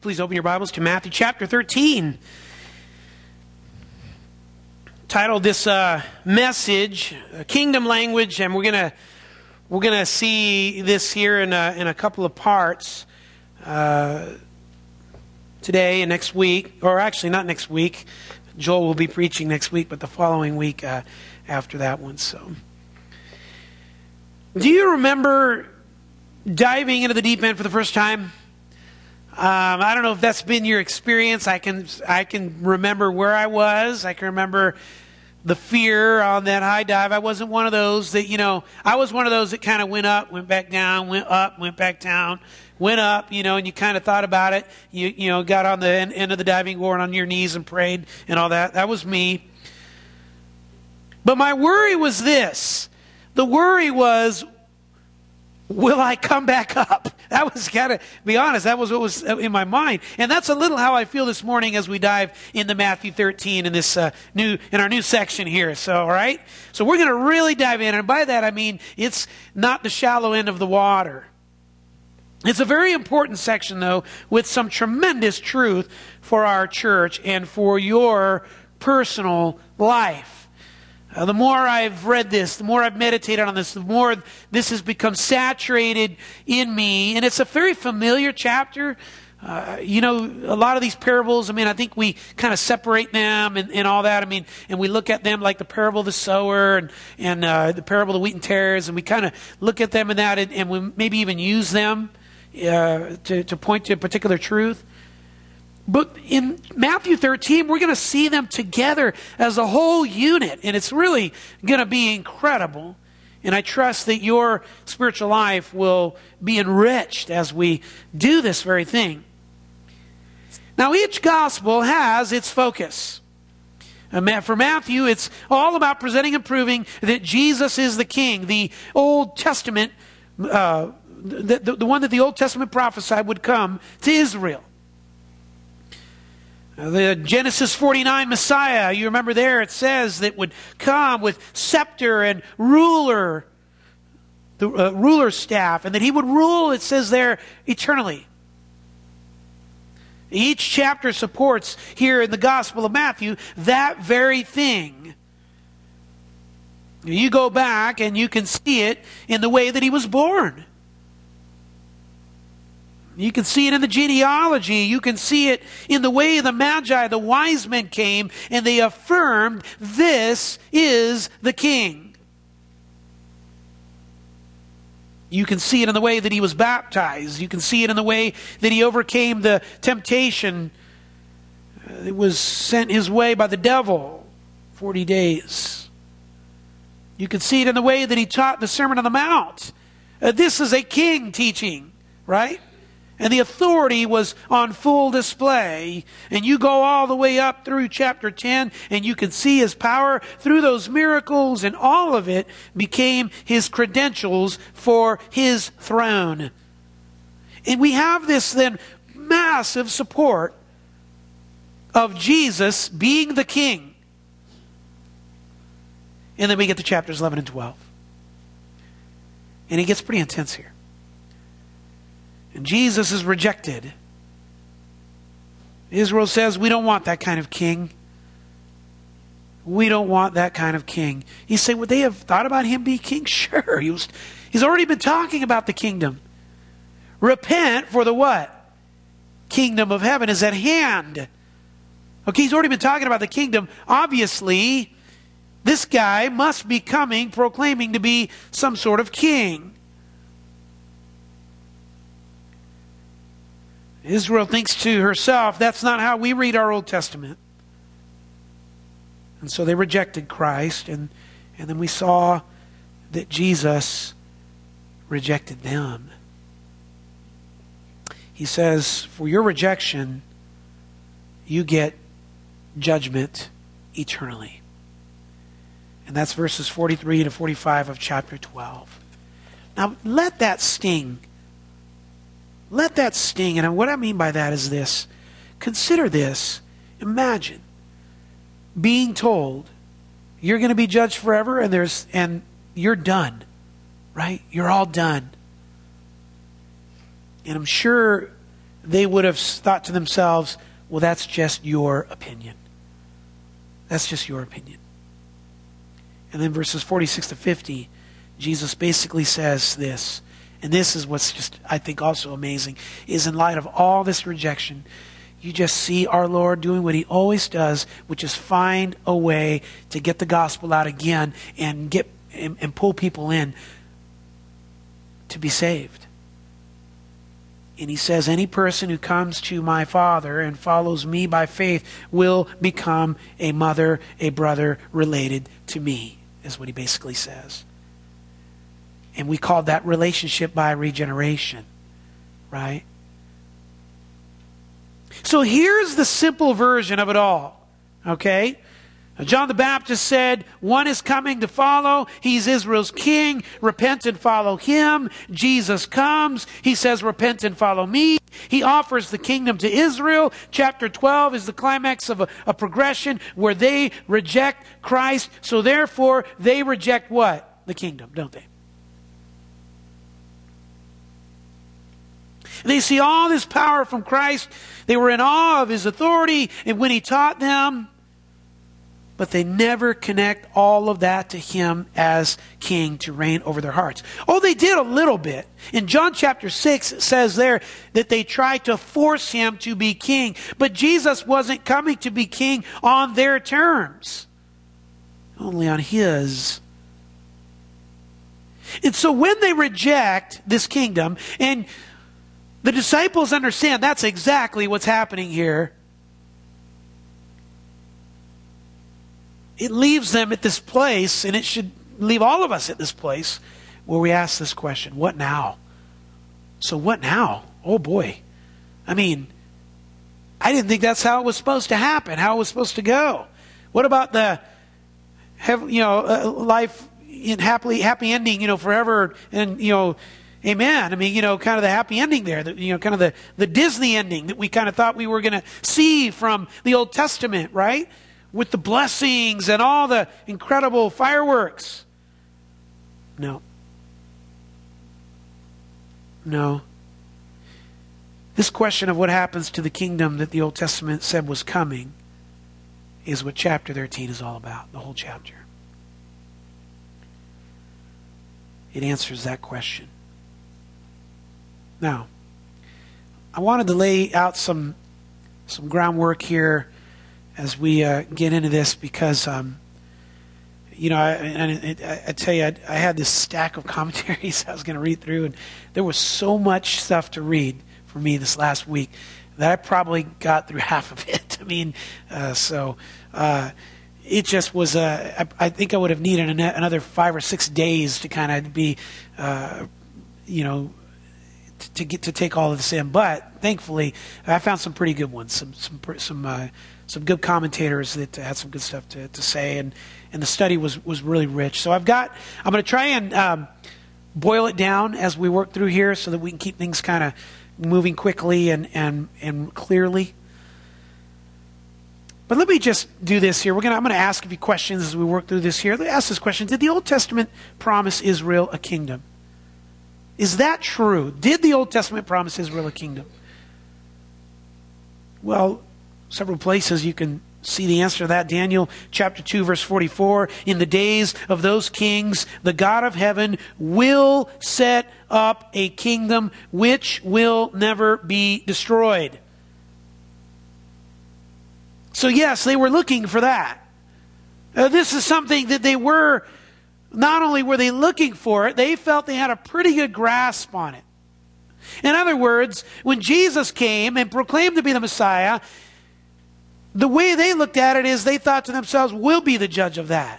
Please open your Bibles to Matthew chapter 13. Titled this message, Kingdom Language, and we're gonna see this here in a couple of parts today and next week, or actually not next week. Joel will be preaching next week, but the following week after that one. So, do you remember diving into the deep end for the first time? I don't know if that's been your experience. I can remember where I was. I can remember the fear on that high dive. I wasn't one of those that, I was one of those that kind of went up, went back down, went up, went back down, went up, and you kind of thought about it. You got on the end of the diving board on your knees and prayed and all that. That was me. But my worry was this. The worry was, will I come back up? That was to be honest, that was what was in my mind. And that's a little how I feel this morning as we dive into Matthew 13 in this in our new section here. So, all right? So we're going to really dive in. And by that I mean it's not the shallow end of the water. It's a very important section, though, with some tremendous truth for our church and for your personal life. The more I've read this, the more I've meditated on this, the more this has become saturated in me. And it's a very familiar chapter. A lot of these parables, I think we kind of separate them and all that. And we look at them like the parable of the sower and the parable of the wheat and tares. And we kind of look at them in that and we maybe even use them to point to a particular truth. But in Matthew 13, we're going to see them together as a whole unit. And it's really going to be incredible. And I trust that your spiritual life will be enriched as we do this very thing. Now, each gospel has its focus. For Matthew, it's all about presenting and proving that Jesus is the King. The Old Testament, the one that the Old Testament prophesied would come to Israel. The Genesis 49 Messiah, you remember there it says that would come with scepter and ruler, the ruler's staff, and that he would rule, it says there, eternally. Each chapter supports here in the Gospel of Matthew that very thing. You go back and you can see it in the way that he was born. You can see it in the genealogy. You can see it in the way the Magi, the wise men came, and they affirmed, this is the King. You can see it in the way that he was baptized. You can see it in the way that he overcame the temptation that was sent his way by the devil 40 days. You can see it in the way that he taught the Sermon on the Mount. This is a king teaching, right? And the authority was on full display. And you go all the way up through chapter 10 and you can see his power through those miracles, and all of it became his credentials for his throne. And we have this then massive support of Jesus being the King. And then we get to chapters 11 and 12. And it gets pretty intense here. And Jesus is rejected. Israel says, we don't want that kind of king. We don't want that kind of king. You say, would they have thought about him being king? Sure. He's already been talking about the kingdom. Repent, for the what? Kingdom of heaven is at hand. Okay, he's already been talking about the kingdom. Obviously, this guy must be coming, proclaiming to be some sort of king. Israel thinks to herself, that's not how we read our Old Testament. And so they rejected Christ, and then we saw that Jesus rejected them. He says, for your rejection, you get judgment eternally. And that's verses 43 to 45 of chapter 12. Now, let that sting. Let that sting. And what I mean by that is this. Consider this. Imagine being told you're going to be judged forever and you're done. Right? You're all done. And I'm sure they would have thought to themselves, well, that's just your opinion. That's just your opinion. And then verses 46 to 50, Jesus basically says this, and this is what's just, I think, also amazing, is in light of all this rejection, you just see our Lord doing what he always does, which is find a way to get the gospel out again and pull people in to be saved. And he says, any person who comes to my Father and follows me by faith will become a mother, a brother related to me, is what he basically says. And we call that relationship by regeneration, right? So here's the simple version of it all, okay? John the Baptist said, one is coming to follow. He's Israel's king. Repent and follow him. Jesus comes. He says, repent and follow me. He offers the kingdom to Israel. Chapter 12 is the climax of a progression where they reject Christ. So therefore, they reject what? The kingdom, don't they? They see all this power from Christ. They were in awe of his authority and when he taught them. But they never connect all of that to him as king to reign over their hearts. Oh, they did a little bit. In John chapter 6, it says there that they tried to force him to be king. But Jesus wasn't coming to be king on their terms. Only on his. And so when they reject this kingdom, and the disciples understand that's exactly what's happening here, it leaves them at this place, and it should leave all of us at this place, where we ask this question, what now? So what now? Oh boy. I mean, I didn't think that's how it was supposed to happen, how it was supposed to go. What about the life in happy ending, forever, and amen. I mean, kind of the happy ending there, kind of the Disney ending that we kind of thought we were going to see from the Old Testament, right? With the blessings and all the incredible fireworks. No. This question of what happens to the kingdom that the Old Testament said was coming is what chapter 13 is all about, the whole chapter. It answers that question. Now, I wanted to lay out some groundwork here as we get into this, because I tell you, I had this stack of commentaries I was going to read through, and there was so much stuff to read for me this last week that I probably got through half of it. I mean, it just was I think I would have needed another 5 or 6 days to kind of be, to get to take all of this in. But thankfully, I found some pretty good ones, some good commentators that had some good stuff to say, and the study was really rich. So I'm going to try and boil it down as we work through here, so that we can keep things kind of moving quickly and clearly. But let me just do this here. I'm going to ask a few questions as we work through this here. Let me ask this question: did the Old Testament promise Israel a kingdom? Is that true? Did the Old Testament promise Israel a kingdom? Well, several places you can see the answer to that. Daniel chapter 2 verse 44, in the days of those kings, the God of heaven will set up a kingdom which will never be destroyed. So yes, they were looking for that. This is something that they were, not only were they looking for it, they felt they had a pretty good grasp on it. In other words, when Jesus came and proclaimed to be the Messiah, the way they looked at it is they thought to themselves, we'll be the judge of that.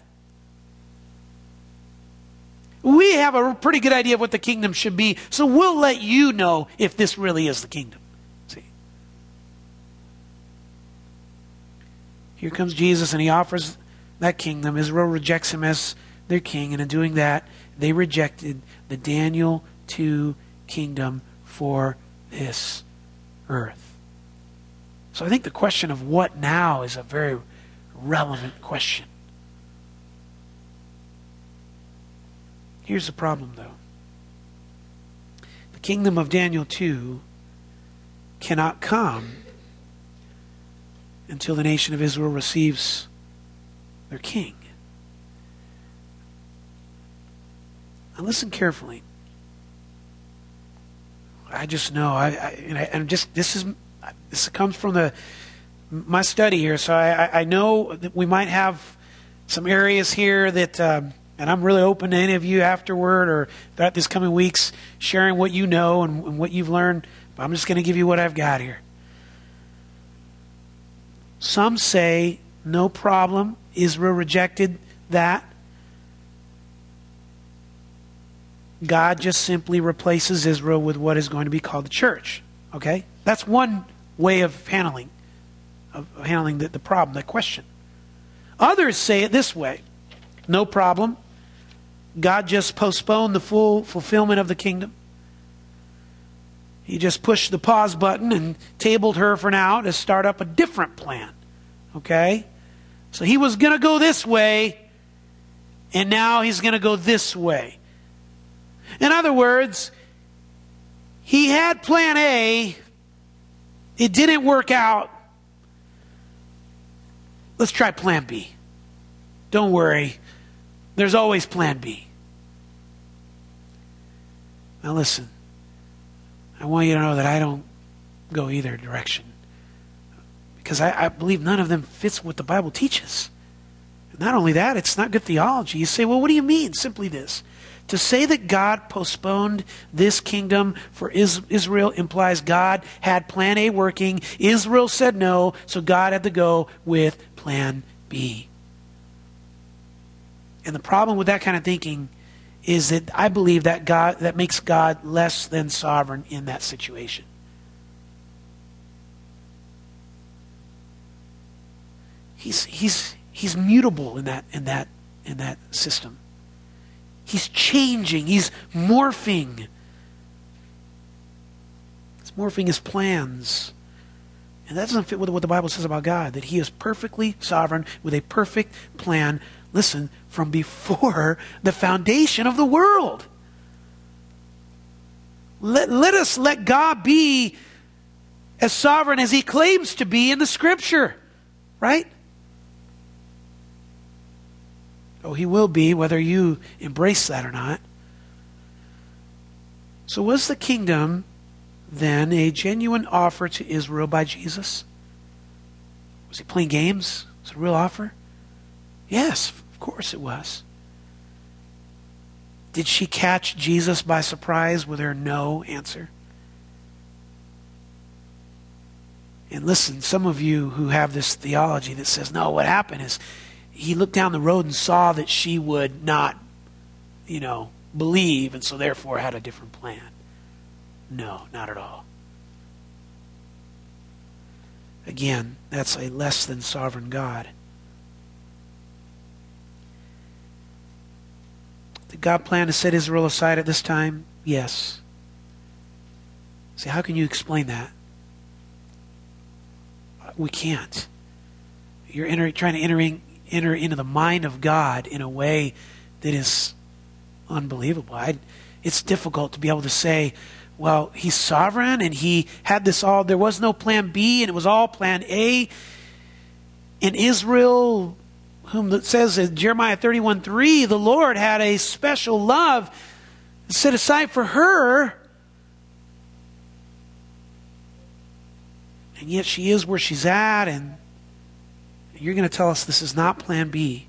We have a pretty good idea of what the kingdom should be, so we'll let you know if this really is the kingdom. See? Here comes Jesus, and he offers that kingdom. Israel rejects him as their king, and in doing that, they rejected the Daniel 2 kingdom for this earth. So I think the question of what now is a very relevant question. Here's the problem, though. The kingdom of Daniel 2 cannot come until the nation of Israel receives their king. Now listen carefully. I just know, this comes from my study here, so I know that we might have some areas here that, and I'm really open to any of you afterward or throughout these coming weeks sharing what you know and what you've learned, but I'm just going to give you what I've got here. Some say, no problem, Israel rejected that. God just simply replaces Israel with what is going to be called the church. Okay? That's one way of handling the problem, the question. Others say it this way. No problem. God just postponed the full fulfillment of the kingdom. He just pushed the pause button and tabled her for now to start up a different plan. Okay? So he was going to go this way, and now he's going to go this way. In other words, he had plan A. It didn't work out. Let's try plan B. Don't worry. There's always plan B. Now listen. I want you to know that I don't go either direction. Because I believe none of them fits what the Bible teaches. And not only that, it's not good theology. You say, well, what do you mean? Simply this. To say that God postponed this kingdom for Israel implies God had plan A working. Israel said no, so God had to go with plan B. And the problem with that kind of thinking is that I believe that makes God less than sovereign in that situation. He's mutable in that system. He's changing. He's morphing. He's morphing his plans. And that doesn't fit with what the Bible says about God, that he is perfectly sovereign with a perfect plan, listen, from before the foundation of the world. Let us let God be as sovereign as he claims to be in the Scripture, right? Oh, he will be, whether you embrace that or not. So was the kingdom then a genuine offer to Israel by Jesus? Was he playing games? Was it a real offer? Yes, of course it was. Did she catch Jesus by surprise with her no answer? And listen, some of you who have this theology that says, no, what happened is he looked down the road and saw that she would not, believe, and so therefore had a different plan. No, not at all. Again, that's a less than sovereign God. Did God plan to set Israel aside at this time? Yes. See, how can you explain that? We can't. You're trying to enter into the mind of God in a way that is unbelievable. It's difficult to be able to say, well, he's sovereign and he had this all, there was no plan B and it was all plan A. In Israel, whom it says in Jeremiah 31:3, the Lord had a special love set aside for her. And yet she is where she's at, and you're going to tell us this is not plan B.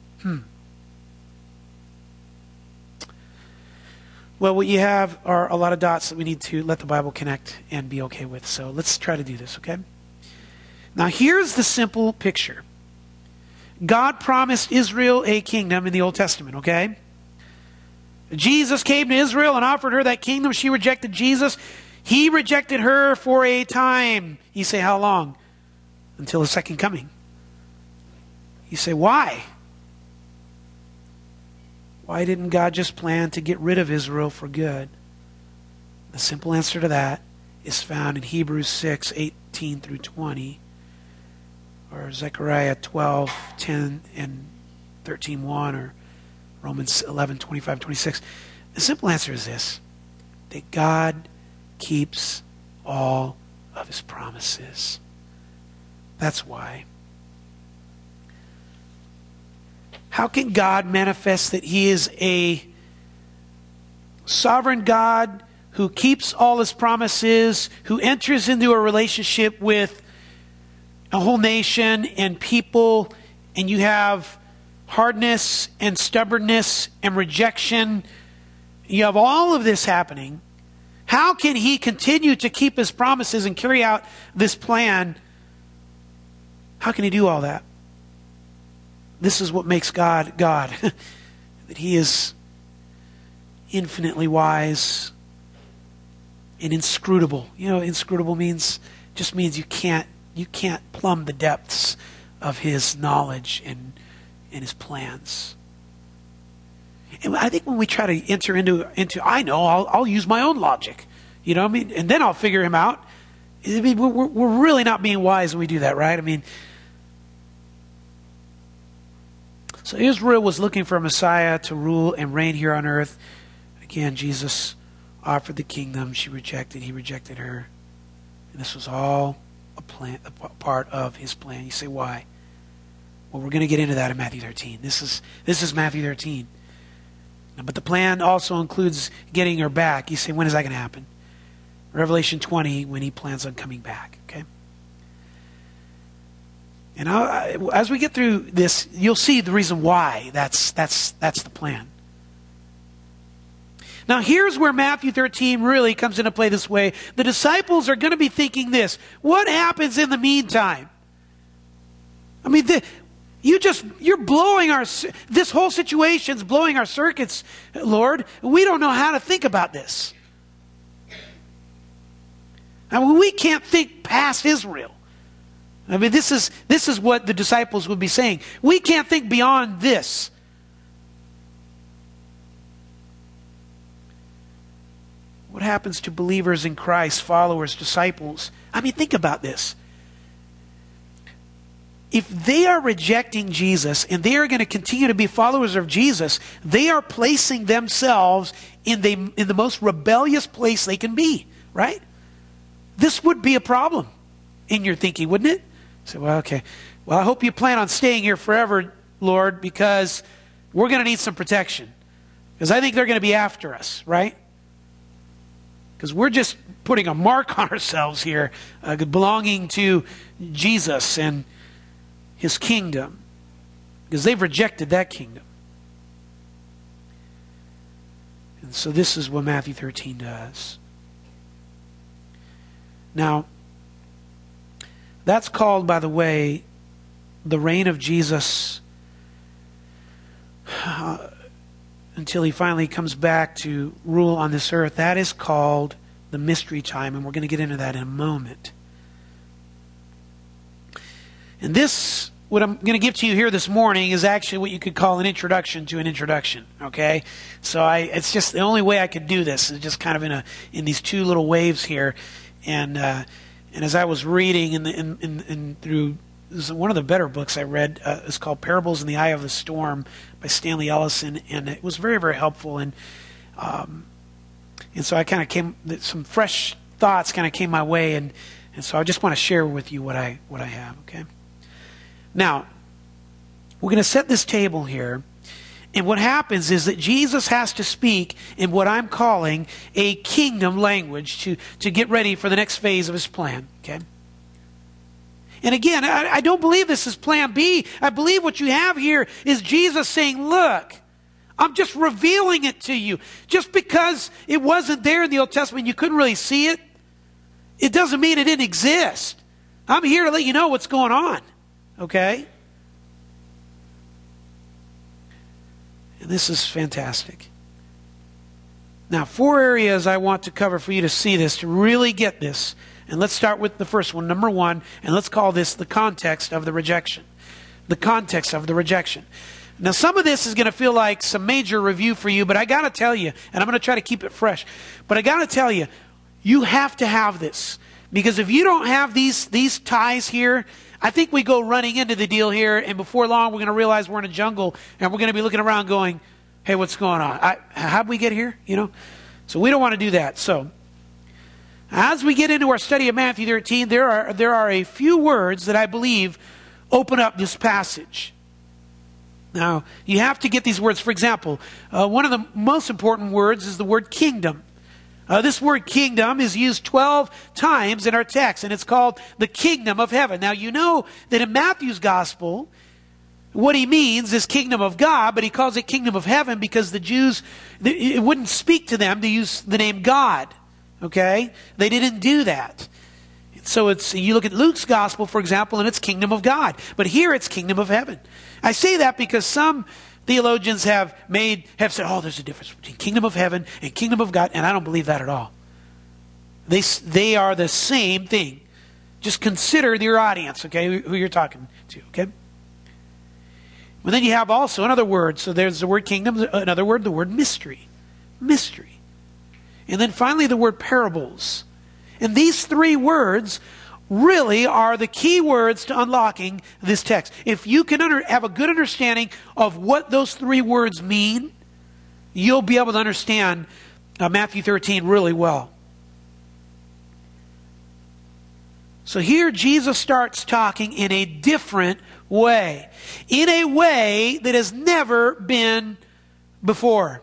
Well, what you have are a lot of dots that we need to let the Bible connect and be okay with. So let's try to do this, okay? Now here's the simple picture. God promised Israel a kingdom in the Old Testament, okay? Jesus came to Israel and offered her that kingdom. She rejected Jesus. He rejected her for a time. You say, how long? Until his second coming. You say, why? Why didn't God just plan to get rid of Israel for good? The simple answer to that is found in Hebrews 6:18 through 20, or Zechariah 12:10 and 13:1, or Romans 11:25, 26. The simple answer is this, that God keeps all of his promises. That's why. How can God manifest that he is a sovereign God who keeps all his promises, who enters into a relationship with a whole nation and people, and you have hardness and stubbornness and rejection? You have all of this happening. How can he continue to keep his promises and carry out this plan? How can he do all that? This is what makes God God. That he is infinitely wise and inscrutable. You know, inscrutable just means you can't plumb the depths of his knowledge and his plans. And I think when we try to enter into I know, I'll use my own logic. You know what I mean? And then I'll figure him out. I mean, we're really not being wise when we do that, right? I mean, so Israel was looking for a Messiah to rule and reign here on earth. Again, Jesus offered the kingdom. She rejected. He rejected her. And this was all a part of his plan. You say, why? Well, we're going to get into that in Matthew 13. This is Matthew 13. But the plan also includes getting her back. You say, when is that going to happen? Revelation 20, when he plans on coming back. Okay? And as we get through this, you'll see the reason why that's the plan. Now here's where Matthew 13 really comes into play this way. The disciples are going to be thinking this. What happens in the meantime? I mean, you're blowing this whole situation's blowing our circuits, Lord. We don't know how to think about this. I mean, we can't think past Israel. I mean, this is what the disciples would be saying. We can't think beyond this. What happens to believers in Christ, followers, disciples? I mean, think about this. If they are rejecting Jesus and they are going to continue to be followers of Jesus, they are placing themselves in the most rebellious place they can be, right? This would be a problem in your thinking, wouldn't it? So, well, okay. Well, I hope you plan on staying here forever, Lord, because we're going to need some protection. Because I think they're going to be after us, right? Because we're just putting a mark on ourselves here, belonging to Jesus and his kingdom. Because they've rejected that kingdom. And so this is what Matthew 13 does. Now, that's called, by the way, the reign of Jesus until he finally comes back to rule on this earth. That is called the mystery time, and we're going to get into that in a moment. And this, what I'm going to give to you here this morning, is actually what you could call an introduction to an introduction. Okay, so it's just the only way I could do this is just kind of in these two little waves here, and as I was reading in through this is one of the better books I read. It's called Parables in the Eye of the Storm by Stanley Ellison, and it was very, very helpful. And so I kind of some fresh thoughts kind of came my way, and so I just want to share with you what I have. Okay. Now we're going to set this table here. And what happens is that Jesus has to speak in what I'm calling a kingdom language to get ready for the next phase of his plan. Okay? And again, I don't believe this is plan B. I believe what you have here is Jesus saying, look, I'm just revealing it to you. Just because it wasn't there in the Old Testament, you couldn't really see it, it doesn't mean it didn't exist. I'm here to let you know what's going on. Okay? And this is fantastic. Now, 4 areas I want to cover for you to see this, to really get this. And let's start with the first one, number 1, and let's call this the context of the rejection. The context of the rejection. Now, some of this is going to feel like some major review for you, but I got to tell you, and I'm going to try to keep it fresh, but I got to tell you, you have to have this. Because if you don't have these ties here, I think we go running into the deal here, and before long we're going to realize we're in a jungle, and we're going to be looking around going, hey, what's going on? How'd we get here? You know? So we don't want to do that. So As we get into our study of Matthew 13, there are a few words that I believe open up this passage. Now, you have to get these words. For example, one of the most important words is the word kingdom. This word kingdom is used 12 times in our text, and it's called the kingdom of heaven. Now, you know that in Matthew's gospel, what he means is kingdom of God, but he calls it kingdom of heaven because the Jews, it wouldn't speak to them to use the name God. Okay? They didn't do that. So you look at Luke's gospel, for example, and it's kingdom of God. But here it's kingdom of heaven. I say that because some theologians have said, oh, there's a difference between kingdom of heaven and kingdom of God, and I don't believe that at all. They are the same thing. Just consider your audience, okay, who you're talking to, okay? But then you have also another word. So there's the word kingdom, another word, the word mystery. Mystery. And then finally the word parables. And these three words really are the key words to unlocking this text. If you can have a good understanding of what those three words mean, you'll be able to understand Matthew 13 really well. So here Jesus starts talking in a different way. In a way that has never been before.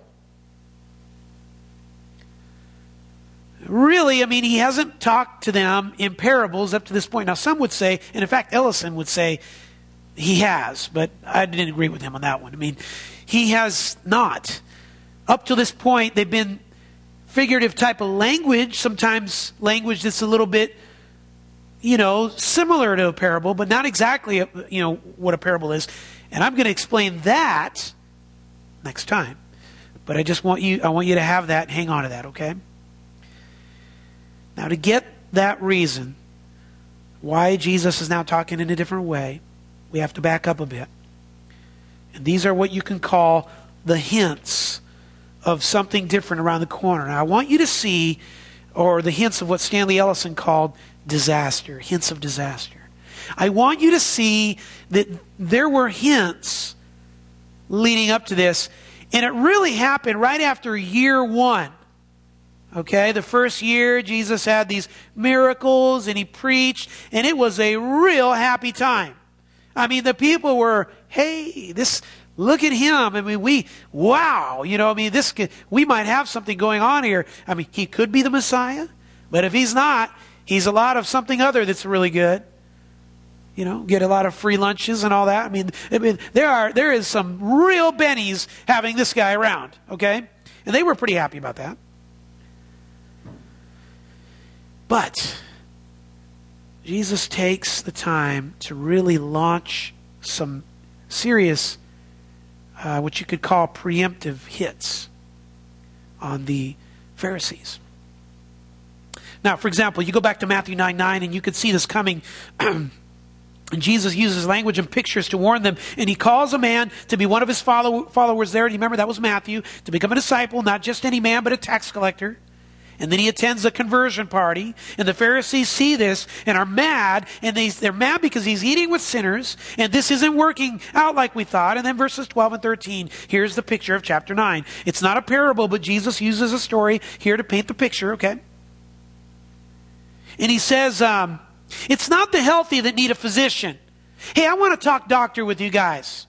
Really, I mean, he hasn't talked to them in parables up to this point. Now, some would say, and in fact, Ellison would say he has, but I didn't agree with him on that one. I mean, he has not. Up to this point, they've been figurative type of language, sometimes language that's a little bit, similar to a parable, but not exactly, what a parable is. And I'm going to explain that next time. But I want you to have that and hang on to that, okay? Now, to get that reason why Jesus is now talking in a different way, we have to back up a bit. And these are what you can call the hints of something different around the corner. Now, I want you to see, or the hints of what Stanley Ellison called disaster, hints of disaster. I want you to see that there were hints leading up to this, and it really happened right after year one. Okay, the first year, Jesus had these miracles and he preached, and it was a real happy time. I mean, the people were, hey, look at him. I mean, we might have something going on here. I mean, he could be the Messiah, but if he's not, he's a lot of something other that's really good. Get a lot of free lunches and all that. I mean, there is some real bennies having this guy around, okay? And they were pretty happy about that. But Jesus takes the time to really launch some serious, what you could call preemptive hits on the Pharisees. Now, for example, you go back to Matthew 9:9 and you could see this coming. And Jesus uses language and pictures to warn them. And he calls a man to be one of his followers there. Do you remember that was Matthew? To become a disciple, not just any man, but a tax collector. And then he attends a conversion party, and the Pharisees see this and are mad, and they're mad because he's eating with sinners, and this isn't working out like we thought. And then verses 12 and 13, here's the picture of chapter 9. It's not a parable, but Jesus uses a story here to paint the picture, okay? And he says, it's not the healthy that need a physician. Hey, I want to talk doctor with you guys.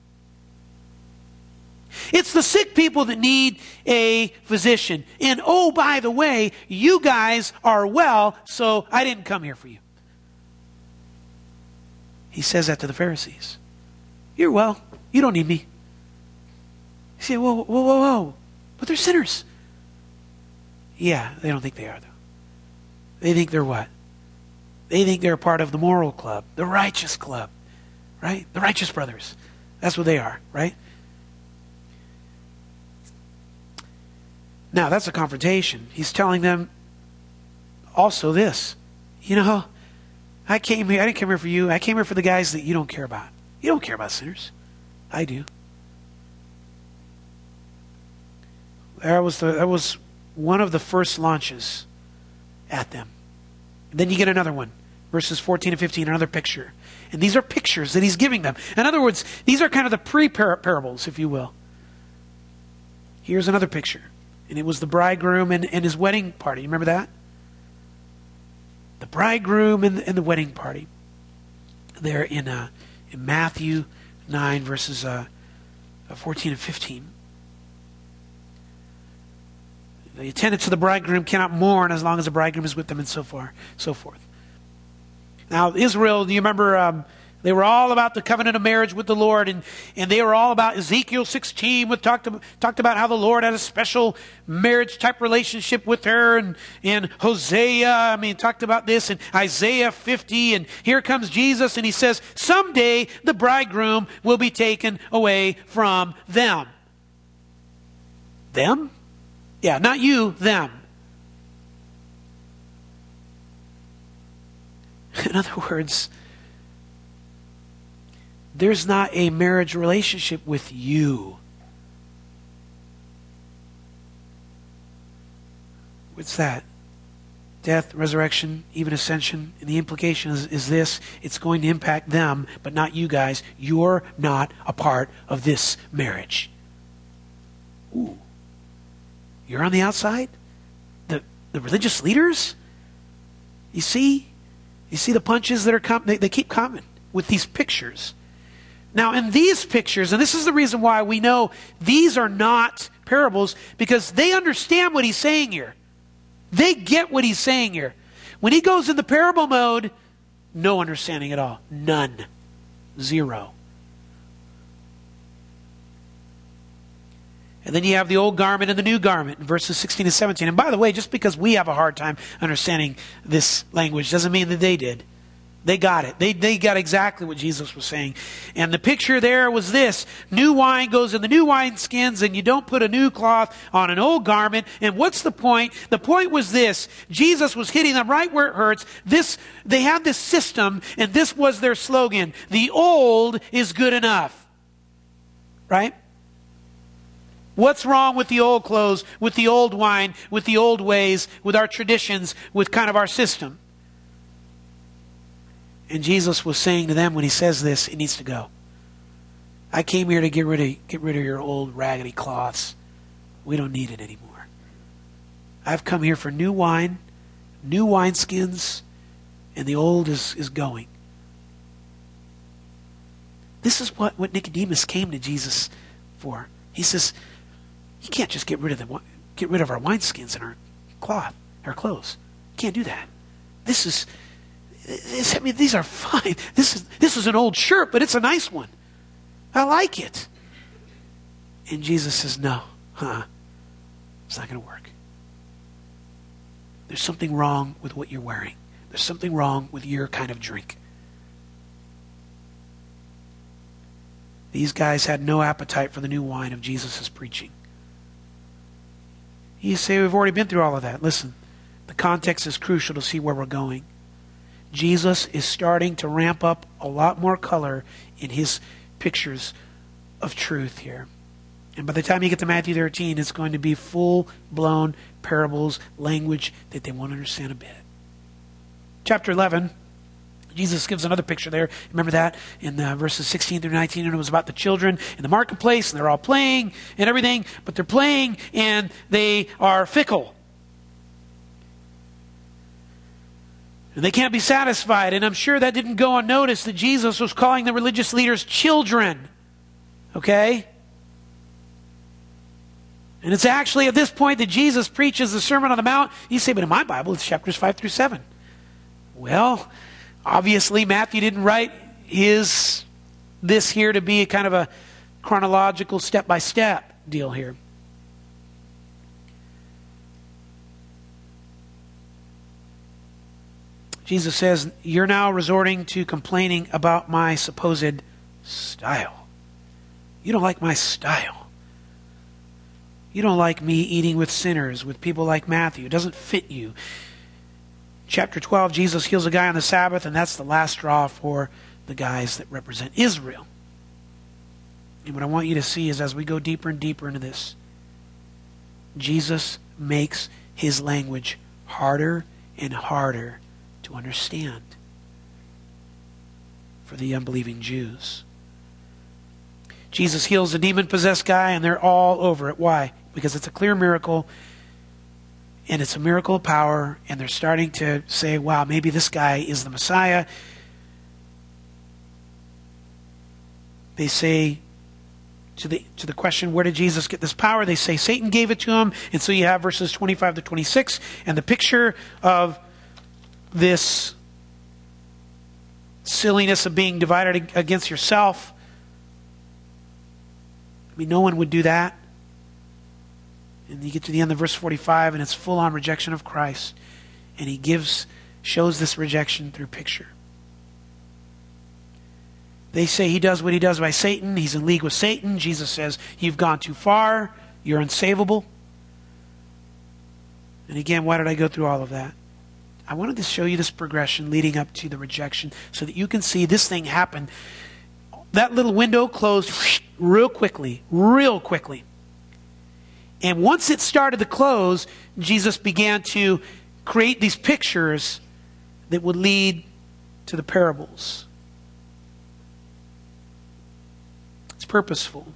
It's the sick people that need a physician. And oh, by the way, you guys are well, so I didn't come here for you. He says that to the Pharisees. You're well. You don't need me. You say, whoa. But they're sinners. Yeah, they don't think they are, though. They think they're what? They think they're a part of the moral club, the righteous club, right? The righteous brothers. That's what they are, right? Now, that's a confrontation. He's telling them also this. I came here, I didn't come here for you. I came here for the guys that you don't care about. You don't care about sinners. I do. That was one of the first launches at them. And then you get another one. Verses 14 and 15, another picture. And these are pictures that he's giving them. In other words, these are kind of the pre-parables, if you will. Here's another picture. And it was the bridegroom and his wedding party. You remember that? The bridegroom and the wedding party. There in Matthew 9, verses 14 and 15. The attendants of the bridegroom cannot mourn as long as the bridegroom is with them, and so forth. Now, Israel, do you remember, they were all about the covenant of marriage with the Lord, and they were all about Ezekiel 16, which talked about how the Lord had a special marriage-type relationship with her, and Hosea, talked about this, and Isaiah 50, and here comes Jesus, and he says, someday the bridegroom will be taken away from them. Them? Yeah, not you, them. In other words, there's not a marriage relationship with you. What's that? Death, resurrection, even ascension. And the implication is this: it's going to impact them, but not you guys. You're not a part of this marriage. Ooh. You're on the outside? The religious leaders? You see the punches that are coming? They keep coming with these pictures. Now, in these pictures, and this is the reason why we know these are not parables, because they understand what he's saying here. They get what he's saying here. When he goes in the parable mode, no understanding at all. None. Zero. And then you have the old garment and the new garment in verses 16 and 17. And by the way, just because we have a hard time understanding this language doesn't mean that they did. They got it. They got exactly what Jesus was saying. And the picture there was this: new wine goes in the new wineskins, and you don't put a new cloth on an old garment. And what's the point? The point was this: Jesus was hitting them right where it hurts. They had this system, and this was their slogan: the old is good enough. Right? What's wrong with the old clothes, with the old wine, with the old ways, with our traditions, with kind of our system? And Jesus was saying to them when he says this, it needs to go. I came here to get rid of your old raggedy cloths. We don't need it anymore. I've come here for new wine, new wineskins, and the old is going. This is what Nicodemus came to Jesus for. He says, you can't just get rid of our wineskins and our clothes. You can't do that. These are fine. This is an old shirt, but it's a nice one. I like it. And Jesus says, no, it's not going to work. There's something wrong with what you're wearing. There's something wrong with your kind of drink. These guys had no appetite for the new wine of Jesus' preaching. You say, we've already been through all of that. Listen, the context is crucial to see where we're going. Jesus is starting to ramp up a lot more color in his pictures of truth here. And by the time you get to Matthew 13, it's going to be full-blown parables, language that they won't understand a bit. Chapter 11, Jesus gives another picture there. Remember that in verses 16 through 19, and it was about the children in the marketplace, and they're all playing and everything, but they're playing and they are fickle. And they can't be satisfied, and I'm sure that didn't go unnoticed that Jesus was calling the religious leaders children. Okay? And it's actually at this point that Jesus preaches the Sermon on the Mount. You say, but in my Bible, it's chapters 5 through 7. Well, obviously, Matthew didn't write this here to be a kind of a chronological step-by-step deal here. Jesus says, you're now resorting to complaining about my supposed style. You don't like my style. You don't like me eating with sinners, with people like Matthew. It doesn't fit you. Chapter 12, Jesus heals a guy on the Sabbath, and that's the last straw for the guys that represent Israel. And what I want you to see is as we go deeper and deeper into this, Jesus makes his language harder and harder to understand for the unbelieving Jews. Jesus heals a demon-possessed guy, and they're all over it. Why? Because it's a clear miracle. And it's a miracle of power, and they're starting to say, wow, maybe this guy is the Messiah. They say, to the question, where did Jesus get this power? They say Satan gave it to him. And so you have verses 25 to 26, and the picture of this silliness of being divided against yourself. I mean, no one would do that. And you get to the end of verse 45, and it's full-on rejection of Christ. And he shows this rejection through picture. They say he does what he does by Satan. He's in league with Satan. Jesus says, you've gone too far. You're unsavable. And again, why did I go through all of that? I wanted to show you this progression leading up to the rejection so that you can see this thing happen. That little window closed real quickly. And once it started to close, Jesus began to create these pictures that would lead to the parables. It's purposeful.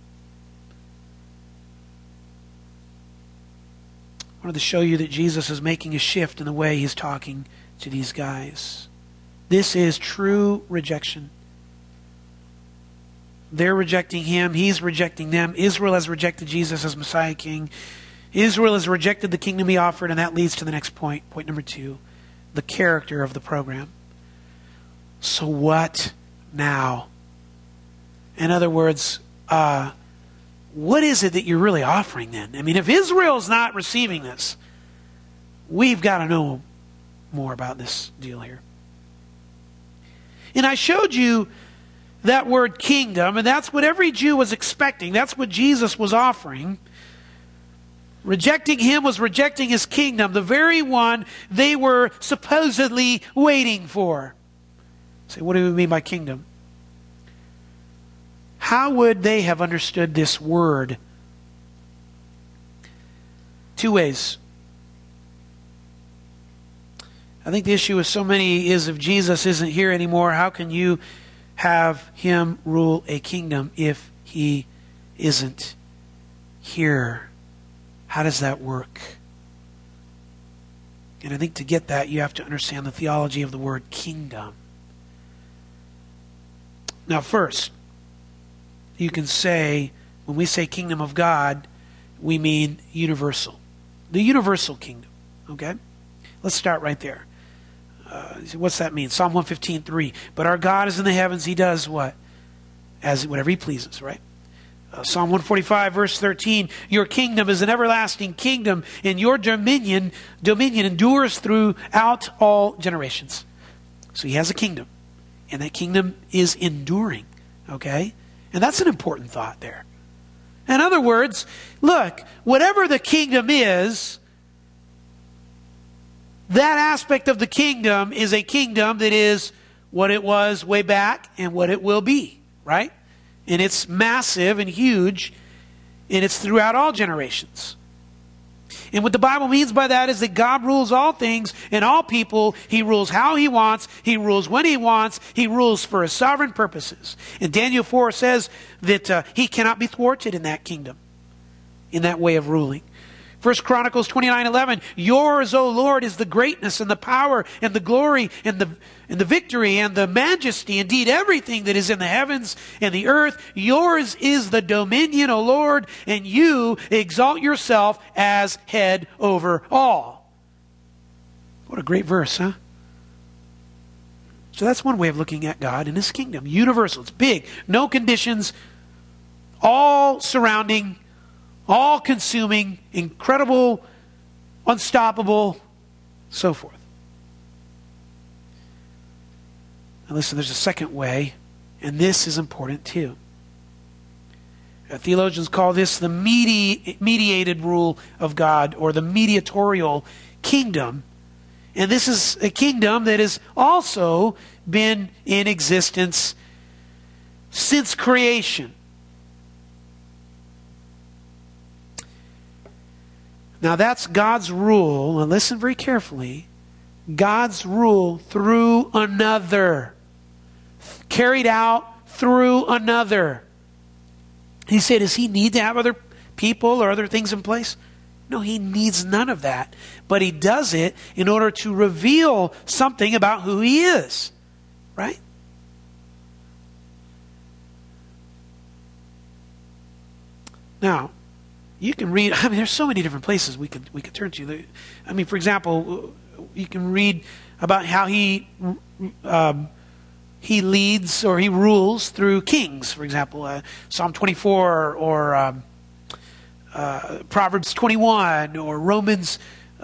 I wanted to show you that Jesus is making a shift in the way he's talking to these guys. This is true rejection. They're rejecting him. He's rejecting them. Israel has rejected Jesus as Messiah King. Israel has rejected the kingdom he offered, and that leads to the next point. Point number 2, the character of the program. So what now? In other words, what is it that you're really offering then? I mean, if Israel's not receiving this, we've got to know more about this deal here. And I showed you that word kingdom, and that's what every Jew was expecting. That's what Jesus was offering. Rejecting him was rejecting his kingdom, the very one they were supposedly waiting for. Say, what do we mean by kingdom? How would they have understood this word? 2 ways. I think the issue with so many is if Jesus isn't here anymore, how can you have him rule a kingdom if he isn't here? How does that work? And I think to get that, you have to understand the theology of the word kingdom. Now, first, you can say, when we say kingdom of God, we mean universal. The universal kingdom. Okay? Let's start right there. What's that mean? Psalm 115:3. But our God is in the heavens. He does what? As whatever he pleases, right? Psalm 145, verse 13. Your kingdom is an everlasting kingdom, and your dominion endures throughout all generations. So he has a kingdom, and that kingdom is enduring. Okay? And that's an important thought there. In other words, look, whatever the kingdom is, that aspect of the kingdom is a kingdom that is what it was way back and what it will be, right? And it's massive and huge, and it's throughout all generations. And what the Bible means by that is that God rules all things and all people. He rules how he wants. He rules when he wants. He rules for his sovereign purposes. And Daniel 4 says that he cannot be thwarted in that kingdom, in that way of ruling. 1 Chronicles 29:11, yours, O Lord, is the greatness and the power and the glory and the victory and the majesty. Indeed, everything that is in the heavens and the earth, yours is the dominion, O Lord, and you exalt yourself as head over all. What a great verse, huh? So that's one way of looking at God and his kingdom. Universal. It's big. No conditions. All surrounding. All-consuming, incredible, unstoppable, so forth. Now listen, there's a second way, and this is important too. Theologians call this the mediated rule of God, or the mediatorial kingdom. And this is a kingdom that has also been in existence since creation. Now that's God's rule, and listen very carefully, God's rule through another, carried out through another. He said, does he need to have other people or other things in place? No, he needs none of that. But he does it in order to reveal something about who he is. Right? Now, you can read, there's so many different places we could turn to. For example, you can read about how he leads or he rules through kings, for example, Psalm 24 or Proverbs 21 or Romans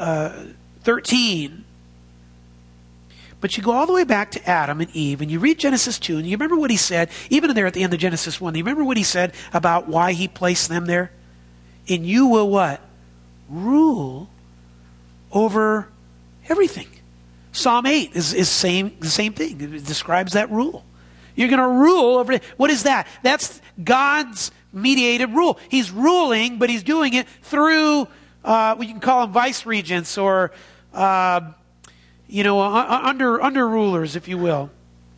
13. But you go all the way back to Adam and Eve, and you read Genesis 2, and you remember what he said, even there at the end of Genesis 1, you remember what he said about why he placed them there? And you will what? Rule over everything. Psalm 8 is the same thing. It describes that rule. You're going to rule over it. What is that? That's God's mediated rule. He's ruling, but he's doing it through, we can call them vice regents or, under rulers, if you will.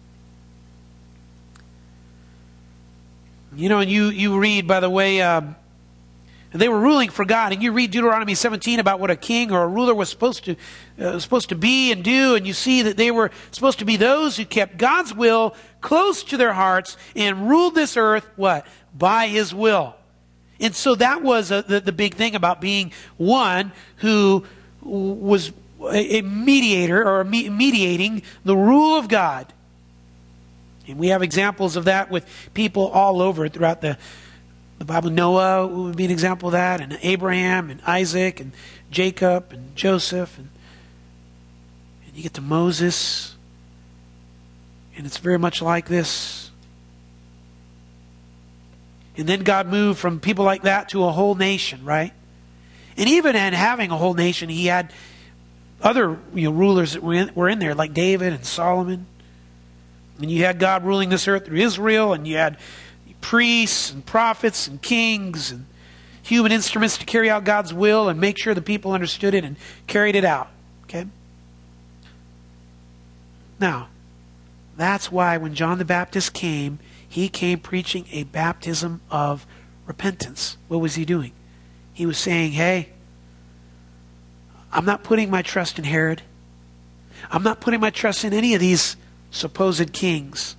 And you read, by the way, they were ruling for God, and you read Deuteronomy 17 about what a king or a ruler was supposed to be and do, and you see that they were supposed to be those who kept God's will close to their hearts and ruled this earth, what? By his will. And so that was the big thing about being one who was a mediator or mediating the rule of God. And we have examples of that with people all over throughout the Bible. Noah would be an example of that, and Abraham and Isaac and Jacob and Joseph. And you get to Moses, and it's very much like this. And then God moved from people like that to a whole nation, right? And even in having a whole nation, he had other rulers that were in there, like David and Solomon. And you had God ruling this earth through Israel, and you had priests and prophets and kings and human instruments to carry out God's will and make sure the people understood it and carried it out. Okay? Now, that's why when John the Baptist came, he came preaching a baptism of repentance. What was he doing? He was saying, hey, I'm not putting my trust in Herod. I'm not putting my trust in any of these supposed kings.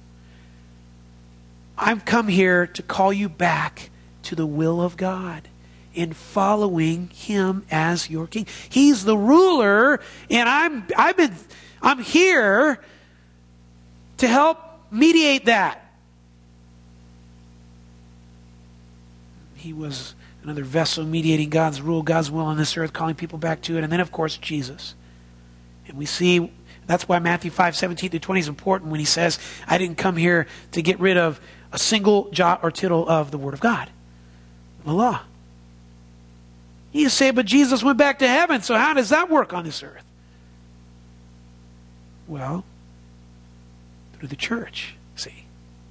I've come here to call you back to the will of God in following him as your king. He's the ruler, and I'm here to help mediate that. He was another vessel mediating God's rule, God's will on this earth, calling people back to it. And then, of course, Jesus. And we see that's why Matthew 5:17-20 is important when he says, I didn't come here to get rid of a single jot or tittle of the Word of God, the law. You say, but Jesus went back to heaven, so how does that work on this earth? Well, through the church, see.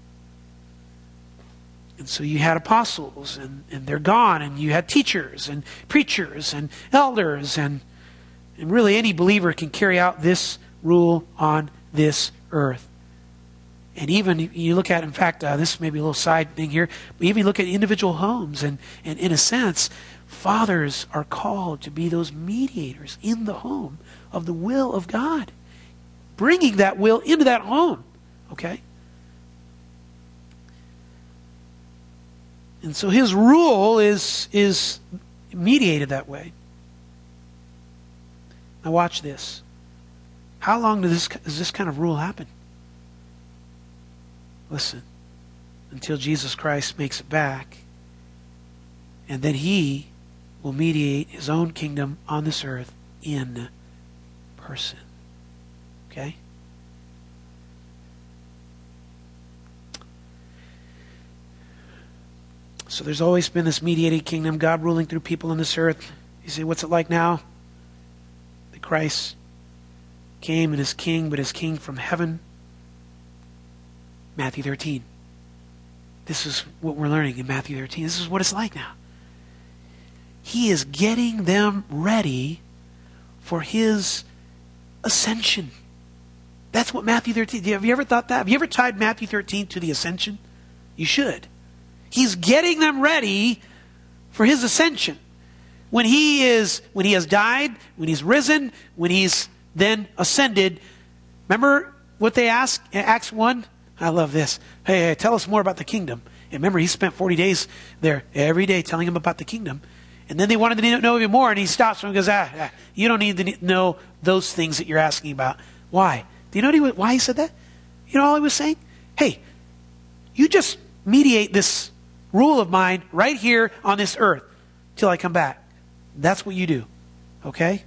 And so you had apostles, and they're gone, and you had teachers, and preachers, and elders, and really any believer can carry out this rule on this earth. And even you look at, in fact, this may be a little side thing here, but even look at individual homes, and in a sense, fathers are called to be those mediators in the home of the will of God, bringing that will into that home. Okay? And so his rule is mediated that way. Now watch this. How long does this kind of rule happen? Listen, until Jesus Christ makes it back, and then he will mediate his own kingdom on this earth in person. Okay? So there's always been this mediated kingdom, God ruling through people on this earth. You say, what's it like now? That Christ came and is king, but is king from heaven. Matthew 13. This is what we're learning in Matthew 13. This is what it's like now. He is getting them ready for his ascension. That's what Matthew 13, have you ever thought that? Have you ever tied Matthew 13 to the ascension? You should. He's getting them ready for his ascension. when he has died, when he's risen, when he's then ascended, remember what they asked in Acts 1? I love this. Hey, tell us more about the kingdom. And remember, he spent 40 days there every day telling them about the kingdom. And then they wanted to know even more, and he stops them and goes, you don't need to know those things that you're asking about. Why? Do you know why he said that? You know all he was saying? Hey, you just mediate this rule of mine right here on this earth till I come back. That's what you do. Okay?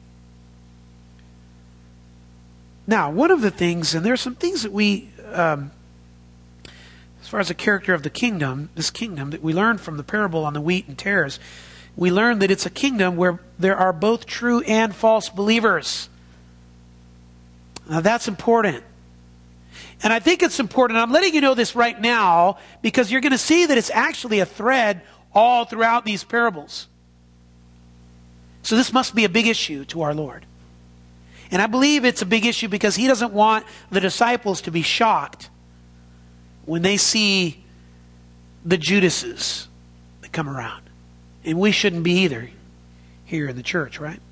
Now, one of the things, and there are some things that we, as far as the character of the kingdom, this kingdom, that we learned from the parable on the wheat and tares, we learned that it's a kingdom where there are both true and false believers. Now, that's important. And I think it's important. I'm letting you know this right now because you're going to see that it's actually a thread all throughout these parables. So this must be a big issue to our Lord. And I believe it's a big issue because he doesn't want the disciples to be shocked when they see the Judases that come around. And we shouldn't be either here in the church, right?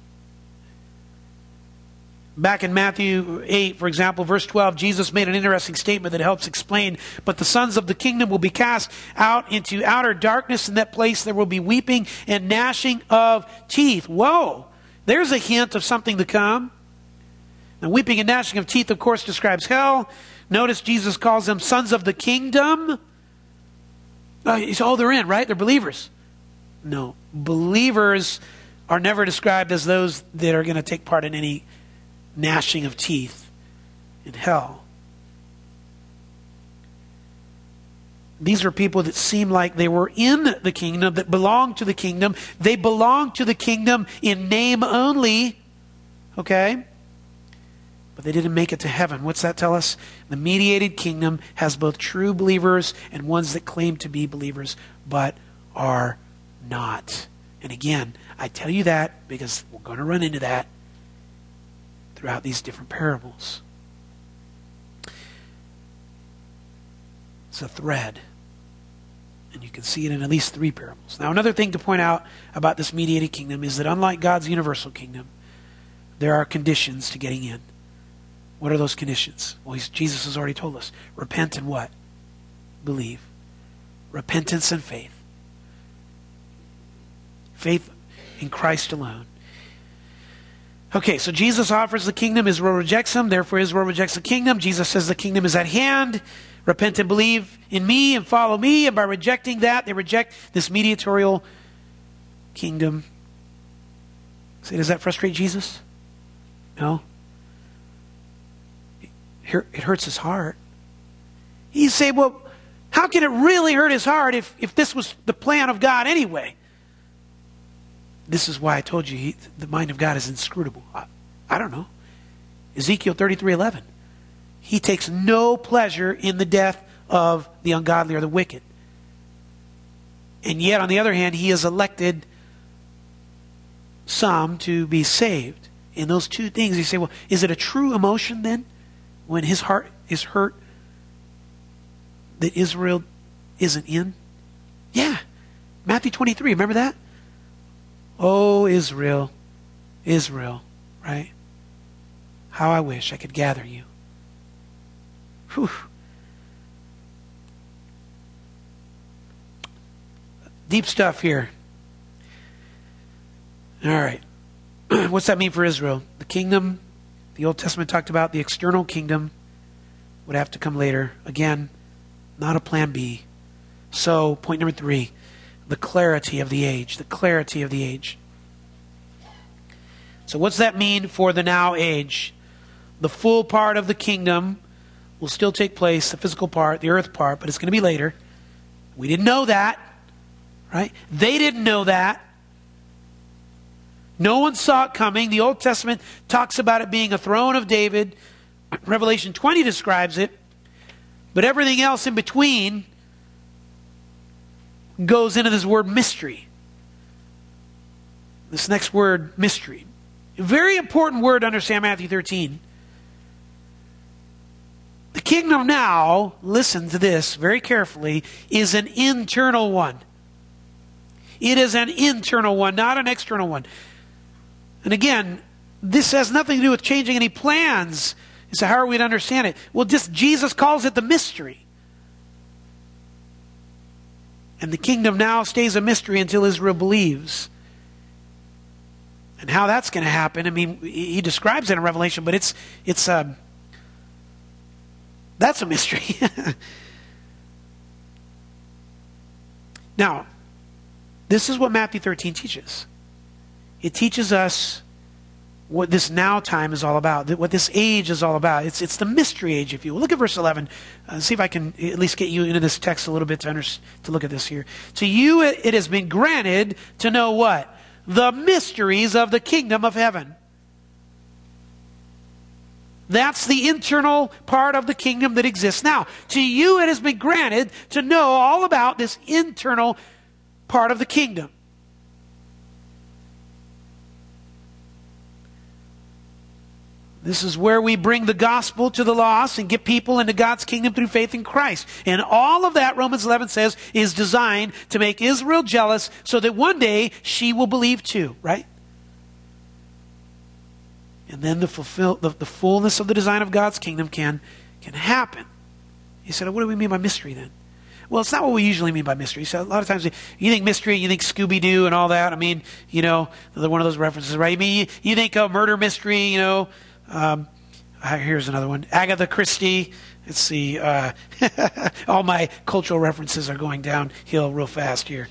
Back in Matthew 8, for example, verse 12, Jesus made an interesting statement that helps explain, but the sons of the kingdom will be cast out into outer darkness. In that place there will be weeping and gnashing of teeth. Whoa! There's a hint of something to come. Now, weeping and gnashing of teeth, of course, describes hell. Notice Jesus calls them sons of the kingdom. They're in, right? They're believers. No. Believers are never described as those that are going to take part in any gnashing of teeth in hell. These are people that seem like they were in the kingdom, that belong to the kingdom. They belong to the kingdom in name only. Okay? But they didn't make it to heaven. What's that tell us? The mediated kingdom has both true believers and ones that claim to be believers, but are not. And again, I tell you that because we're going to run into that throughout these different parables. It's a thread. And you can see it in at least 3 parables. Now, another thing to point out about this mediated kingdom is that unlike God's universal kingdom, there are conditions to getting in. What are those conditions? Well, Jesus has already told us. Repent and what? Believe. Repentance and faith. Faith in Christ alone. Okay, so Jesus offers the kingdom. Israel rejects him. Therefore, Israel rejects the kingdom. Jesus says the kingdom is at hand. Repent and believe in me and follow me. And by rejecting that, they reject this mediatorial kingdom. Say, does that frustrate Jesus? No. It hurts his heart. You say, well, how can it really hurt his heart if this was the plan of God anyway? This is why I told you the mind of God is inscrutable. I don't know. Ezekiel 33:11. He takes no pleasure in the death of the ungodly or the wicked. And yet, on the other hand, he has elected some to be saved. In those two things, you say, well, is it a true emotion then? When his heart is hurt that Israel isn't in? Yeah. Matthew 23, remember that? Oh, Israel, Israel, right? How I wish I could gather you. Whew. Deep stuff here. All right. What's that mean for Israel? The kingdom, the Old Testament talked about the external kingdom would have to come later. Again, not a plan B. So, point number 3, the clarity of the age. The clarity of the age. So what's that mean for the now age? The full part of the kingdom will still take place, the physical part, the earth part, but it's going to be later. We didn't know that, right? They didn't know that. No one saw it coming. The Old Testament talks about it being a throne of David. Revelation 20 describes it. But everything else in between goes into this word mystery. This next word, mystery. A very important word to understand Matthew 13. The kingdom now, listen to this very carefully, is an internal one. It is an internal one, not an external one. And again, this has nothing to do with changing any plans. So how are we to understand it? Well, just Jesus calls it the mystery. And the kingdom now stays a mystery until Israel believes. And how that's going to happen, I mean, he describes it in Revelation, but that's a mystery. Now, this is what Matthew 13 teaches. It teaches us what this now time is all about, what this age is all about. It's the mystery age, if you will. Look at verse 11. See if I can at least get you into this text a little bit to look at this here. To you it has been granted to know what? The mysteries of the kingdom of heaven. That's the internal part of the kingdom that exists now. To you it has been granted to know all about this internal part of the kingdom. This is where we bring the gospel to the lost and get people into God's kingdom through faith in Christ. And all of that, Romans 11 says, is designed to make Israel jealous so that one day she will believe too, right? And then the fullness of the design of God's kingdom can happen. He said, what do we mean by mystery then? Well, it's not what we usually mean by mystery. So a lot of times you think mystery, you think Scooby-Doo and all that. I mean, you know, one of those references, right? I mean, you think of murder mystery, you know. Here's another one. Agatha Christie. Let's see. All my cultural references are going downhill real fast here.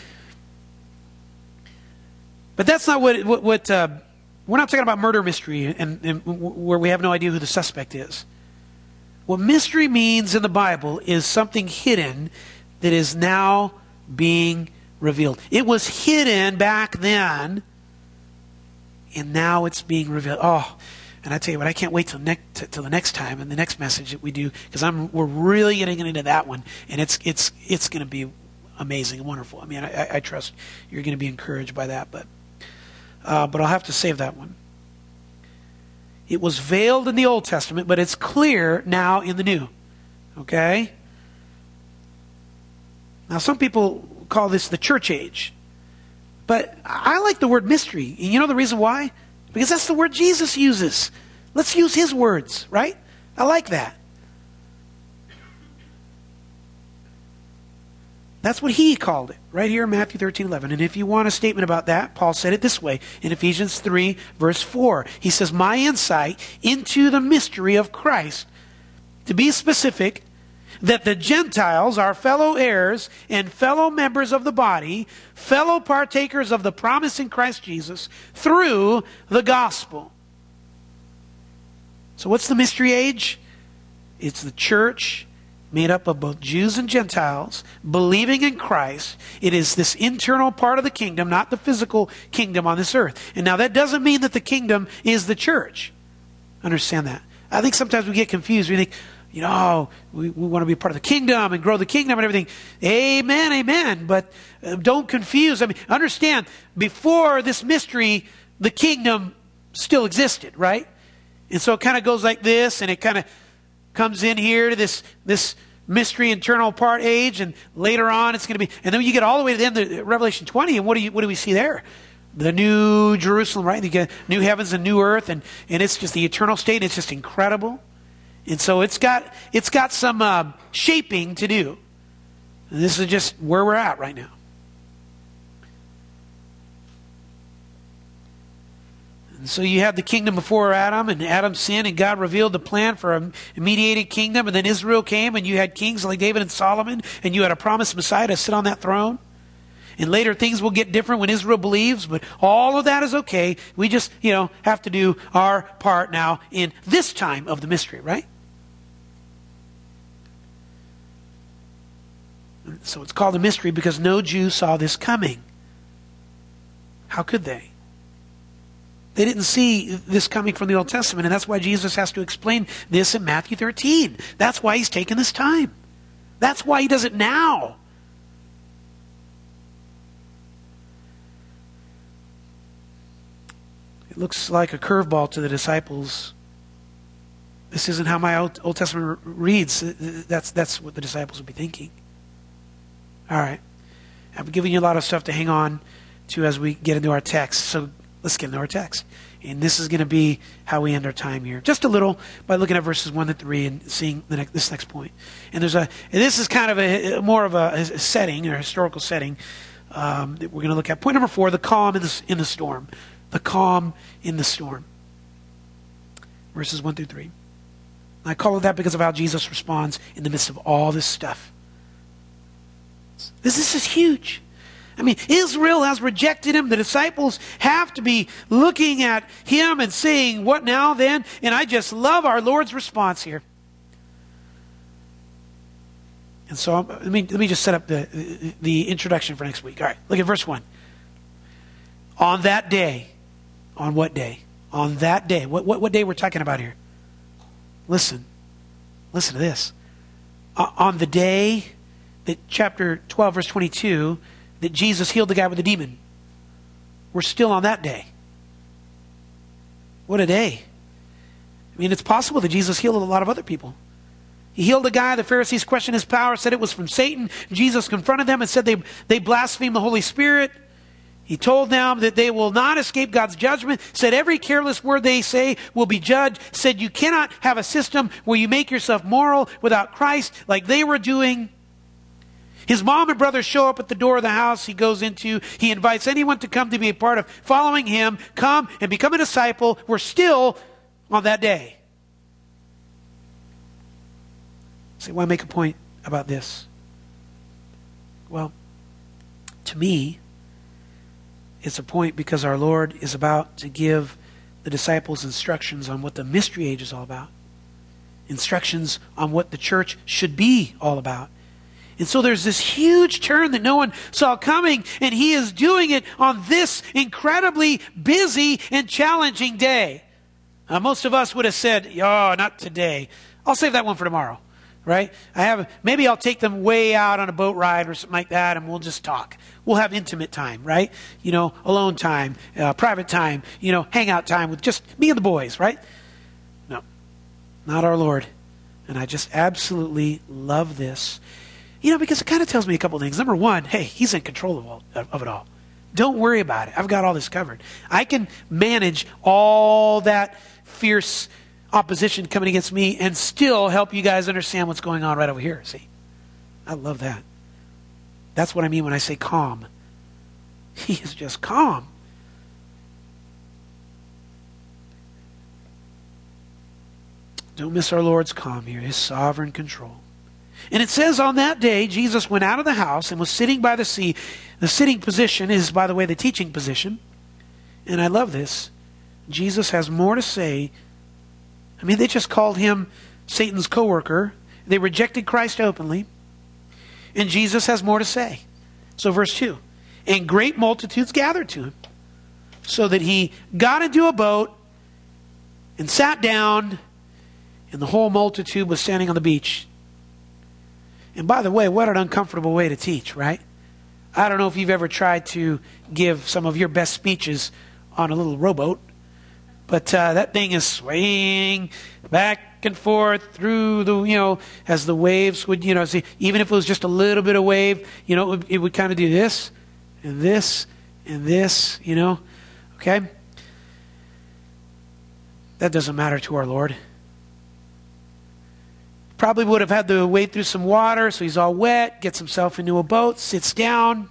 But that's not what we're not talking about murder mystery and where we have no idea who the suspect is. What mystery means in the Bible is something hidden that is now being revealed. It was hidden back then, and now it's being revealed. Oh, and I tell you what, I can't wait till the next time and the next message that we do, because we're really getting into that one, and it's going to be amazing and wonderful. I mean, I trust you're going to be encouraged by that, but I'll have to save that one. It was veiled in the Old Testament, but it's clear now in the New. Okay? Now, some people call this the church age. But I like the word mystery. And you know the reason why? Because that's the word Jesus uses. Let's use his words, right? I like that. That's what he called it, right here in Matthew 13:11. And if you want a statement about that, Paul said it this way in Ephesians 3, verse 4. He says, my insight into the mystery of Christ, to be specific, that the Gentiles are fellow heirs and fellow members of the body, fellow partakers of the promise in Christ Jesus, through the gospel. So what's the mystery age? It's the church made up of both Jews and Gentiles, believing in Christ. It is this internal part of the kingdom, not the physical kingdom on this earth. And now that doesn't mean that the kingdom is the church. Understand that. I think sometimes we get confused. We think, you know, we want to be part of the kingdom and grow the kingdom and everything. Amen, amen. But don't confuse. I mean, understand, before this mystery, the kingdom still existed, right? And so it kind of goes like this, and it kind of comes in here to this mystery internal part age, and later on it's going to be, and then you get all the way to the end of Revelation 20, and what do we see there? The new Jerusalem, right? You get new heavens and new earth, and it's just the eternal state. It's just incredible. And so it's got some shaping to do. And this is just where we're at right now. And so you have the kingdom before Adam, and Adam sinned, and God revealed the plan for a mediated kingdom, and then Israel came, and you had kings like David and Solomon, and you had a promised Messiah to sit on that throne. And later things will get different when Israel believes, but all of that is okay. We just, have to do our part now in this time of the mystery, right? So it's called a mystery because no Jew saw this coming. How could they? They didn't see this coming from the Old Testament, and that's why Jesus has to explain this in Matthew 13. That's why he's taken this time. That's why he does it now. It looks like a curveball to the disciples. This isn't how my Old Testament reads. That's what the disciples would be thinking. All right. I've given you a lot of stuff to hang on to as we get into our text. So let's get into our text. And this is going to be how we end our time here. Just a little by looking at verses 1 to 3 and seeing this next point. And this is kind of more of a setting, or a historical setting, that we're going to look at. Point number 4, the calm in the storm. The calm in the storm. Verses 1 through 3. I call it that because of how Jesus responds in the midst of all this stuff. This is huge. I mean, Israel has rejected him. The disciples have to be looking at him and saying, what now then? And I just love our Lord's response here. And so let me just set up the introduction for next week. All right, look at verse 1. On that day. On what day? On that day. What day we're talking about here? Listen to this. On the day that chapter 12, verse 22, that Jesus healed the guy with the demon. We're still on that day. What a day. I mean, it's possible that Jesus healed a lot of other people. He healed a guy. The Pharisees questioned his power, said it was from Satan. Jesus confronted them and said they blaspheme the Holy Spirit. He told them that they will not escape God's judgment, said every careless word they say will be judged, said you cannot have a system where you make yourself moral without Christ like they were doing. His mom and brother show up at the door of the house he goes into. He invites anyone to come to be a part of following him. Come and become a disciple. We're still on that day. So I want to make a point about this. Well, to me, it's a point because our Lord is about to give the disciples instructions on what the mystery age is all about. Instructions on what the church should be all about. And so there's this huge turn that no one saw coming, and he is doing it on this incredibly busy and challenging day. Most of us would have said, oh, not today. I'll save that one for tomorrow, right? Maybe I'll take them way out on a boat ride or something like that, and we'll just talk. We'll have intimate time, right? Alone time, private time, hangout time with just me and the boys, right? No, not our Lord. And I just absolutely love this. Because it kind of tells me a couple things. Number one, hey, he's in control of it all. Don't worry about it. I've got all this covered. I can manage all that fierce opposition coming against me and still help you guys understand what's going on right over here. See? I love that. That's what I mean when I say calm. He is just calm. Don't miss our Lord's calm here, his sovereign control. And it says on that day, Jesus went out of the house and was sitting by the sea. The sitting position is, by the way, the teaching position. And I love this. Jesus has more to say. I mean, they just called him Satan's co-worker. They rejected Christ openly. And Jesus has more to say. So verse 2. And great multitudes gathered to him, so that he got into a boat and sat down, and the whole multitude was standing on the beach. And by the way, what an uncomfortable way to teach, right? I don't know if you've ever tried to give some of your best speeches on a little rowboat, but that thing is swaying back and forth through the, as the waves would, see, even if it was just a little bit of wave, it would kind of do this and this and this, okay? That doesn't matter to our Lord. Probably would have had to wade through some water, so he's all wet, gets himself into a boat, sits down.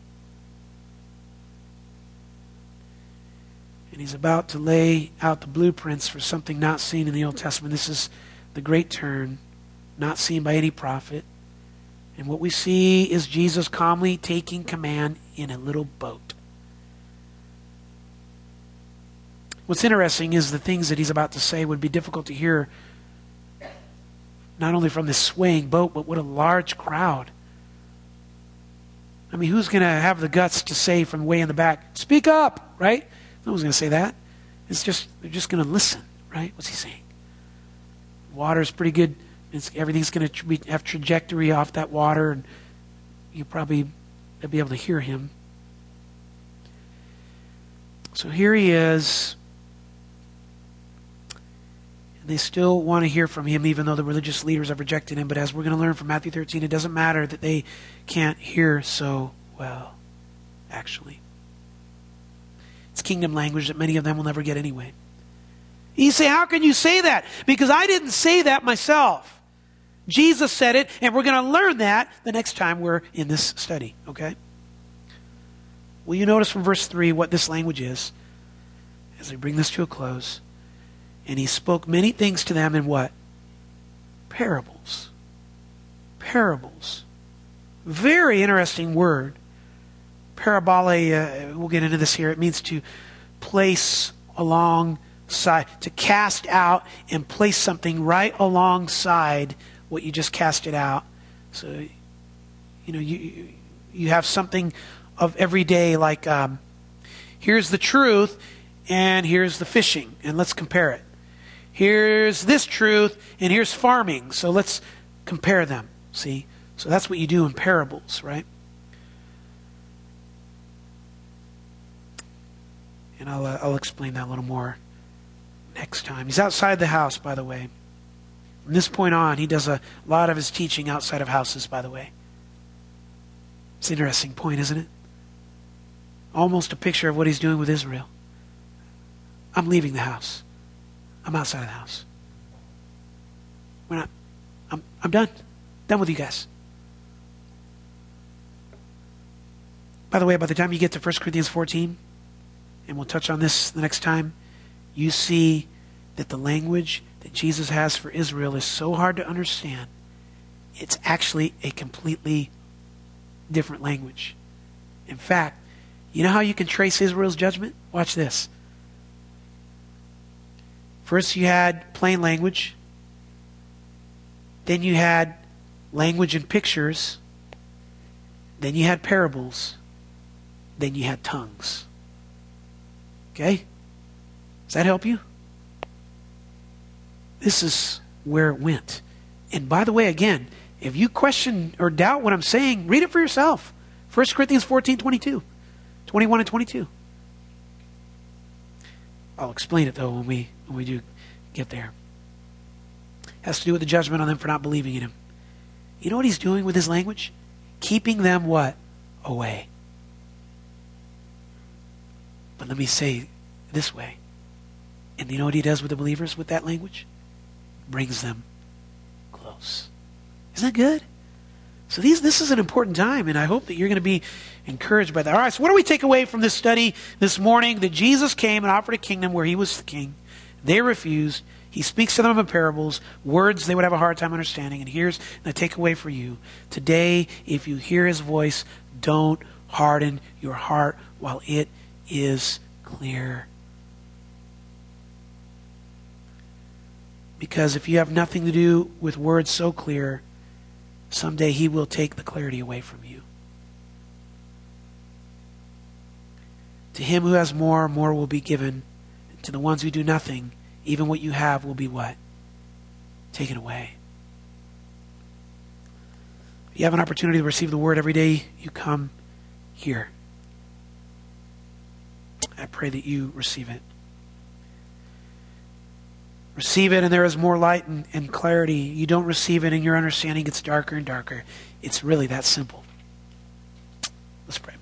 And he's about to lay out the blueprints for something not seen in the Old Testament. This is the great turn, not seen by any prophet. And what we see is Jesus calmly taking command in a little boat. What's interesting is the things that he's about to say would be difficult to hear, not only from this swaying boat, but what a large crowd. I mean, who's going to have the guts to say from way in the back, speak up, right? No one's going to say that. They're just going to listen, right? What's he saying? Water's pretty good. Everything's going to have trajectory off that water, and you'll probably be able to hear him. So here he is. They still want to hear from him, even though the religious leaders have rejected him. But as we're going to learn from Matthew 13, it doesn't matter that they can't hear. So well, actually. It's kingdom language that many of them will never get anyway. You say, how can you say that? Because I didn't say that myself. Jesus said it, and we're going to learn that the next time we're in this study, okay? Will you notice from verse 3 what this language is as we bring this to a close? And he spoke many things to them in what? Parables. Parables. Very interesting word. Parabole, we'll get into this here. It means to place alongside, to cast out and place something right alongside what you just casted out. So, you have something of every day, like here's the truth and here's the fishing, and let's compare it. Here's this truth and here's farming, so let's compare them. See? So that's what you do in parables, right? And I'll explain that a little more next time. He's outside the house, by the way. From this point on, he does a lot of his teaching outside of houses, by the way. It's an interesting point, isn't it? Almost a picture of what he's doing with Israel. I'm leaving the house. I'm outside of the house. I'm done. Done with you guys. By the way, by the time you get to 1 Corinthians 14, and we'll touch on this the next time, you see that the language that Jesus has for Israel is so hard to understand. It's actually a completely different language. In fact, you know how you can trace Israel's judgment? Watch this. First you had plain language. Then you had language and pictures. Then you had parables. Then you had tongues. Okay? Does that help you? This is where it went. And by the way, again, if you question or doubt what I'm saying, read it for yourself. 1 Corinthians 14, 21 and 22. I'll explain it, though, when we do get there. It has to do with the judgment on them for not believing in him. You know what he's doing with his language? Keeping them what? Away. But let me say this way. And you know what he does with the believers with that language? Brings them close. Isn't that good? So this is an important time, and I hope that you're going to be encouraged by that. All right, so what do we take away from this study this morning? That Jesus came and offered a kingdom where he was the king. They refused. He speaks to them in parables, words they would have a hard time understanding. And here's the takeaway for you. Today, if you hear his voice, don't harden your heart while it is clear. Because if you have nothing to do with words so clear, someday he will take the clarity away from you. To him who has more, more will be given. And to the ones who do nothing, even what you have will be what? Taken away. You have an opportunity to receive the word every day you come here. I pray that you receive it. Receive it and there is more light and clarity. You don't receive it and your understanding gets darker and darker. It's really that simple. Let's pray.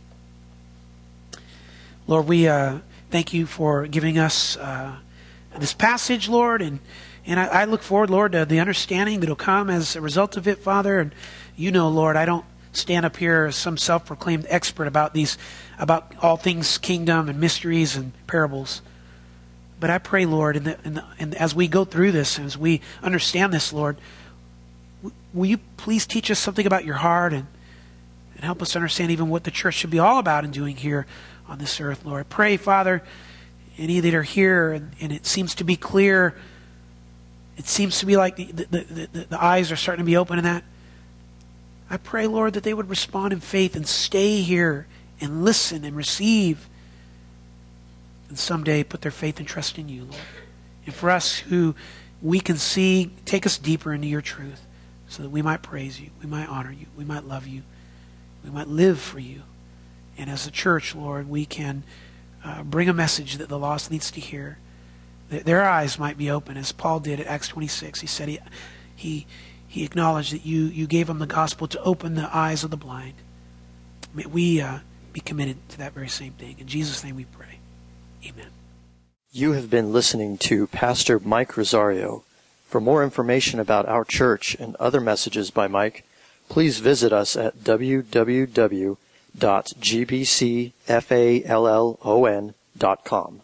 Lord, we thank you for giving us this passage, Lord, and I look forward, Lord, to the understanding that will come as a result of it, Father. And you know, Lord, I don't stand up here as some self-proclaimed expert about all things kingdom and mysteries and parables. But I pray, Lord, and as we go through this, as we understand this, Lord, will you please teach us something about your heart and help us understand even what the church should be all about and doing here on this earth, Lord. I pray, Father, any that are here and it seems to be clear, it seems to be like the eyes are starting to be open in that. I pray, Lord, that they would respond in faith and stay here and listen and receive. And someday put their faith and trust in you, Lord. And for us who we can see, take us deeper into your truth so that we might praise you, we might honor you, we might love you, we might live for you. And as a church, Lord, we can bring a message that the lost needs to hear. That their eyes might be open, as Paul did at Acts 26. He said he acknowledged that you gave him the gospel to open the eyes of the blind. May we be committed to that very same thing. In Jesus' name we pray. Amen. You have been listening to Pastor Mike Rosario. For more information about our church and other messages by Mike, please visit us at www.gbcfallon.com.